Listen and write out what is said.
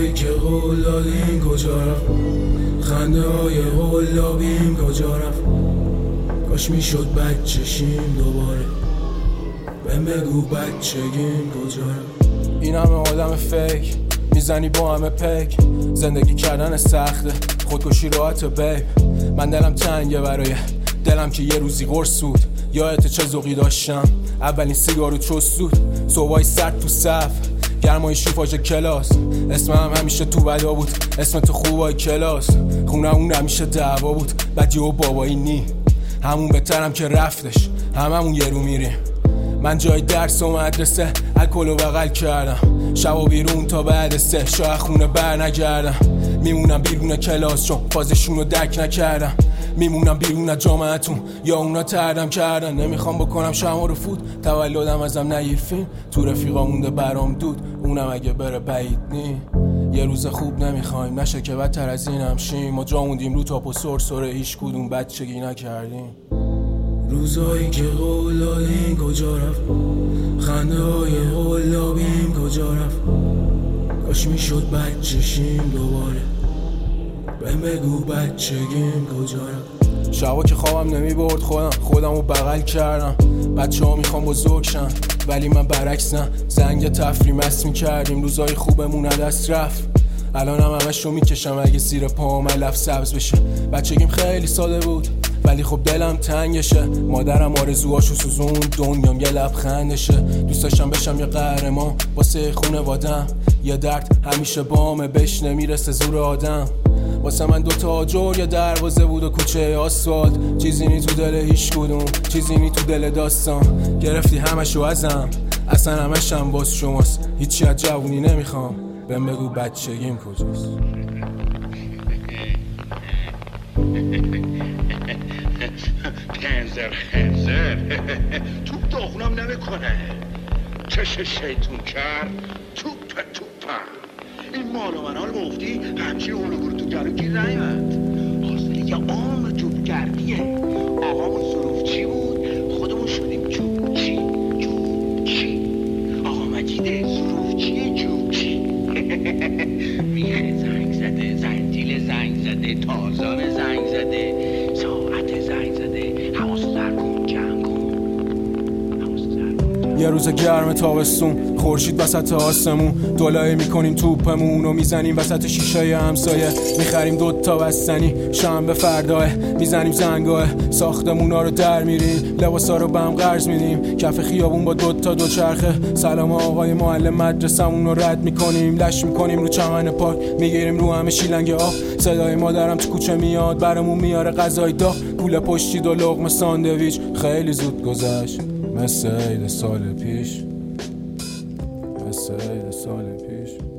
روزایی که قول دادیم کجا رفت، خنده های قلابیم کجا رفت، کاش میشد بچشیم دوباره، بهم بگو بچگیم کجا رفت. این همه آدم فیک میزنی با همه پیک، زندگی کردن سخته خودکشی راحته بیب. من دلم تنگه برای دلم که یه روزی قرص بود، یادت چه ذوقی داشتم اولین سیگارو چستود، صبحای سرد تو صف گرمای شیفاژ کلاس، اسمم همیشه تو بدا بود، اسم تو خوبای کلاس، خونمون همیشه دعوا بود، بدی و بابایی نی همون بهترم که رفتش، هممون یه رو میریم. من جای درس و مدرسه الکل و بغل کردم، شب و بیرون تا بعد 3 شاید خونه بر نگردم، میمونم بیرون کلاس چون فازشون رو درک نکردم، میمونم بیرون جامعتون یا اونا تردم کردن. نمیخوام بکنم شما رو فوت، تولدم ازم نگیر فیلم، تو رفیقا مونده برام دود، اونم اگه بره بعید نی. یه روز خوب نمیخوایم نشه که بدتر از این هم شیم، ما جا موندیم رو تاپ و سرسره هیچ کدوم بچگی نکردیم. روزایی که قول دادیم کجا رفت، خنده های قلابیم کجا رفت، کاش میشد بچشیم دوباره، بهم بگو بچگیم کجا رفت. شبا که خوابم نمیبرد خودم رو بغل کردم، بچه ها میخوام بزرگ شن ولی من برعکس نه، زنگ تفریم مست میکردیم، روزای خوبمون دست رفت، الانم همش رو میکشم اگه زیر پام علف سبز بشه. بچگیم خیلی ساده بود ولی خب دلم تنگشه، مادرم آرزوهاشو سوزون، دنیام یه لبخندشه، دوست داشتم بشم یه قهرمان واسه خونوادم، یه درد همیشه بامه بهش نمیرسه زور آدم، واسه من 2 تا آجر یه دروازه بود و کوچه آسفالت، چیزی نی تو دل هیچ کدوم، چیزی نی تو دل داستان، گرفتی همشو ازم اصلا همشم باز شماست، هیچی از جوونی نمیخوام، بهم بگو بچگیم کجاست. خنزر توپ داغونم نمیکنه، چش شیطون کرد توپم. این مال و منال مفتی همچین اونو برو تو گلو گیر نیمد، حاصل یه عام توپ گردیه. آقامون ظروف چی بود خودمون شدیم جوب چی آقا مجیده ظروف چیه جوب چی میخه زنگ زده، زنجیل زنگ زده، تازان زنگ زده، ساعت زنگ زده، حواسو در کن جمع کن. یه روز گرم تابستون خورشید وسط آسمون، دلایی میکنیم توپمون و میزنیم وسط شیشه همسایه، میخریم 2 تا بستنی شنبه فرداه، میزنیم زنگاه ساختمونا رو در میریم، لباسا رو بهم قرض میدیم، کف خیابون با 2 تا دوچرخه، سلام آقای معلم مدرسمون رو رد میکنیم، لش میکنیم رو چمن پارک، میگیریم رو همه شیلنگ آب، صدای مادرم تو کوچه میاد برامون میاره غذای داغ، پول پشتی 2 لقمه ساندویچ، خیلی زود گذشت مثل عید سال پیش.